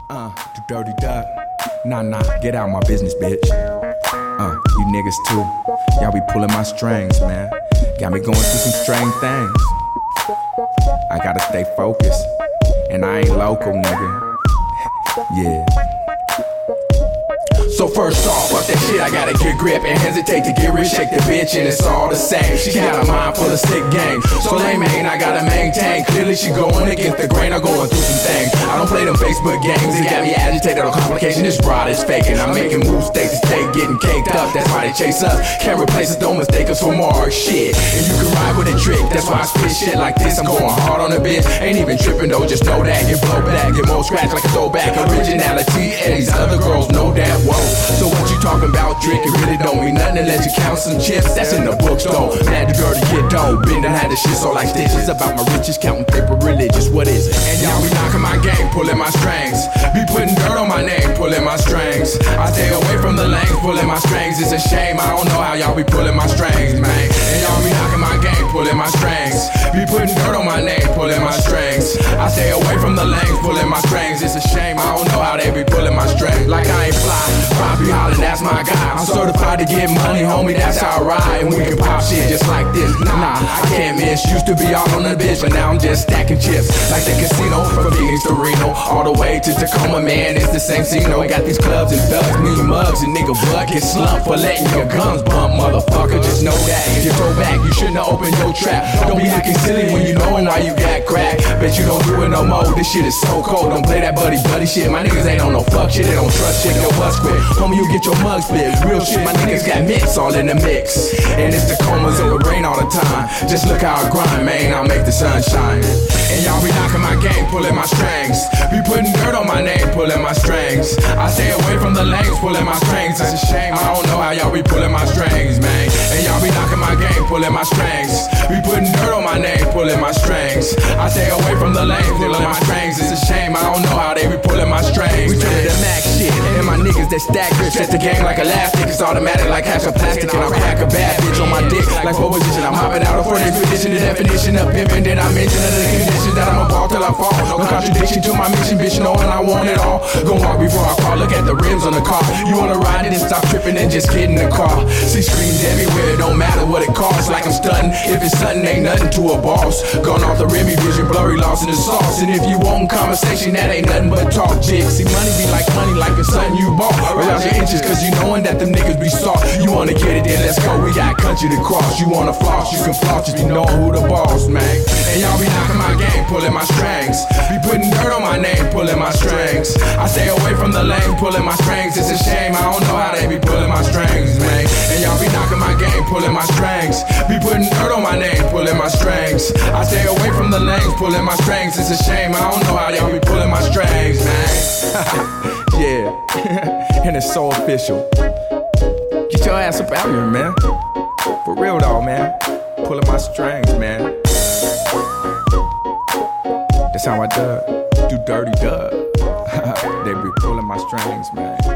Do dirty duck. Nah, get out my business, bitch. You niggas too. Y'all be pulling my strings, man. Got me going through some strange things. I gotta stay focused. And I ain't local, nigga. Yeah. So first off, fuck that shit, I gotta get grip and hesitate to get rich, shake the bitch and it's all the same. She got a mind full of sick games, so lame ain't I gotta maintain. Clearly she going against the grain, I'm going through some things. I don't play them Facebook games, it got me agitated on complication, this broad is faking. I'm making moves state to state, getting caked up, that's why they chase us. Can't replace us, don't mistake us for more shit. And you can ride with a trick, that's why I spit shit like this. I'm going hard on the bitch, ain't even tripping though, just know that. Get blow back, get more scratch like a throwback. Originality, and these other girls know that, whoa. So what you talking about, drinking really don't mean nothing unless you count some chips. That's in the books though. Mad the girl to get dough. Been done had the shit so like stitches. About my riches, counting paper religious. What is it? And y'all be knocking my game, pulling my strings. Be putting dirt on my name, pulling my strings. I stay away from the lanes, pulling my strings. It's a shame, I don't know how y'all be pulling my strings, man. And y'all be knocking my game, pulling my strings. Be putting dirt on my name, pulling my strings. I stay away from the lanes, pulling my strings. It's a shame, I don't know how they be pulling my strings. Like I ain't fly, Bobby Holland, that's my guy. I'm certified to get money, homie, that's how I ride. And we can pop shit just like this. Nah, I can't miss. Used to be all on the bitch, but now I'm just stacking chips. Like the casino, from Phoenix to Reno, all the way to Tacoma, man, it's the same scene. Got these clubs and thugs, me mugs, and nigga butt get slumped for letting your guns bump, motherfucker. Just know that. You throw back, you shouldn't have opened your trap. Don't be looking silly when you knowin' why you got crack. Bet you don't do it no more. This shit is so cold. Don't play that buddy shit. My niggas ain't on no fuck shit. They don't trust shit. Your bus quit. Homie, you get your mug split. Real shit, my niggas got mix all in the mix. And it's the comas of the rain all the time. Just look how I grind, man. I'll make the sun shine. And y'all be knocking my game, pulling my strings. Be putting dirt on my name, pulling my strings. I stay away from the lanes, pulling my strings. It's a shame, I don't know how y'all be pulling my strings, man. And y'all be knocking my game, pulling my strings. Be putting dirt on my name, pulling my strings. I stay away from the lanes, pulling my strings. It's a shame, I don't know how they be pulling my strings. We turn to the max shit, and my niggas that stack grip. Set the game like elastic, it's automatic like half a plastic. And I'll crack a bad bitch on my dick like pole position. I'm hopping out for their position, the definition of pimping. Then I mention other conditions that I'm a ball till I fall. No contradiction to my mission, bitch, knowing I want it all. Gon' walk before I call, look at the rims on the car. You wanna ride it and stop tripping and just get in the car. See screens everywhere, it don't matter what it costs. Like I'm stunting, if it's something ain't nothing to a boss. Gone off the rim, vision blurry, lost in the sauce. And if you want conversation, that ain't nothing but talk, jig. See money be like it's something you bought. Around your inches, cause you knowin' that them niggas be soft. You wanna get it, then let's go, we got country to cross. You wanna floss, you can floss, just be knowin' who the boss, man. And y'all be knocking my game, pulling my strings. Be putting dirt on my name, pulling my strings. I stay away from the lane, pulling my strings. It's a shame, I don't know how they be pulling my strings, man. And y'all be knocking my game, pulling my strings. Be putting dirt on my name, pulling my strings. I stay away from the lanes, pulling my strings. It's a shame, I don't know how y'all be pulling my strings, man. Yeah, and it's so official. Get your ass up out here, man. For real though, man. Pulling my strings, man. That's how I do dirty dub. They be pulling my strings, man.